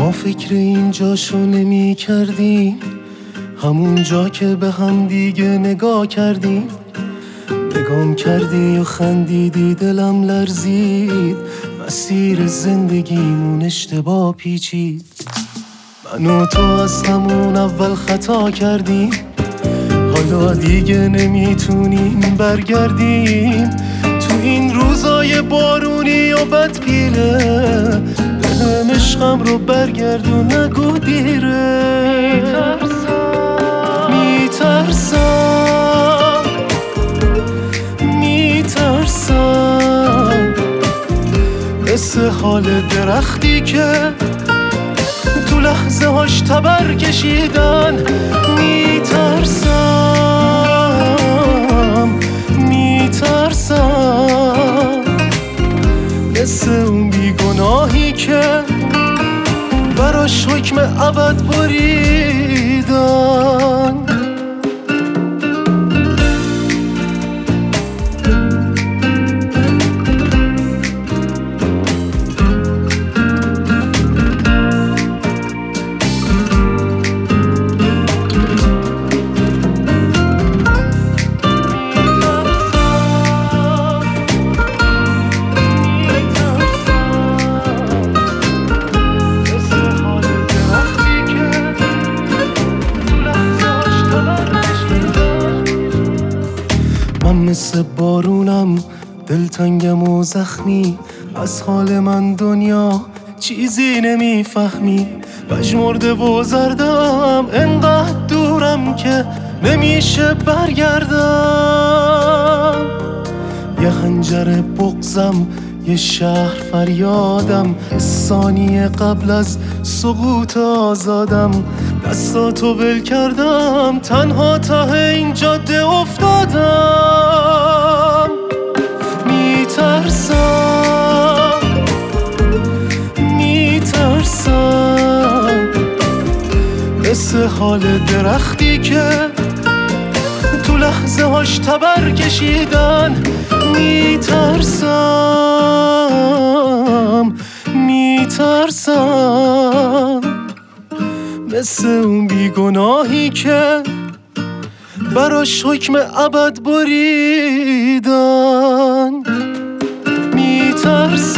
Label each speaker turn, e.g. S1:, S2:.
S1: ما فکر اینجاشو نمی کردیم، همون جا که به هم دیگه نگاه کردیم. نگام کردی و خندیدی، دلم لرزید، مسیر زندگیمون اشتباه پیچید. من و تو از همون اول خطا کردیم، حالا دیگه نمیتونیم برگردیم. تو این روزای بارونی و بدپیله، دلم عشقم رو برگرد و نگو دیره. میترسم مثل حال درختی که تو لحظه هاش تبر کشیدن. میترسم مثل اون بیگناهی که براش حکم ابد بریدن. من مثل بارونم دلتنگم و زخمی، از حال من دنیا چیزی نمیفهمی. پژمرده و زردم انقدر دورم که نمیشه برگردم. یه خنجر بغضم، یه شهر فریادم، ثانیه قبل از سقوط آزادم. دستاتو ول کردم، تنها ته این جاده افتادم. میترسم مثل حال درختی که تو لحظه هاش تبر کشیدن. میترسم مثل اون بیگناهی که براش حکم ابد بریدن. میترسم